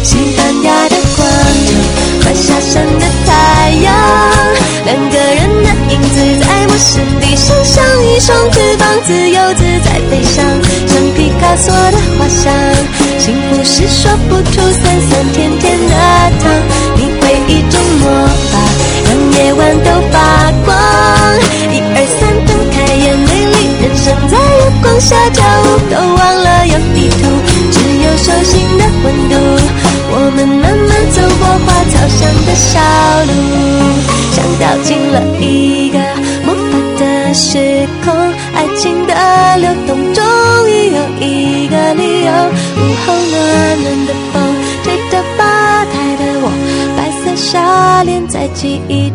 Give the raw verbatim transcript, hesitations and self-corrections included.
西班牙的广场，快下山的太阳，两个人的影子在陌生地上像一双翅膀，自由自在飞翔，像皮卡索的画像。幸福是说不出酸酸甜甜的糖，你会一种魔法，让夜晚都发光。一二三，睁开眼，美丽人生在月光下跳舞，都忘了有地图，只有手心的温度。我们慢慢走过花草香的小路，像掉进了一个魔法的时空，爱情的流动终于有一个理由。午后暖暖的风吹着吧台的我，白色纱帘在记忆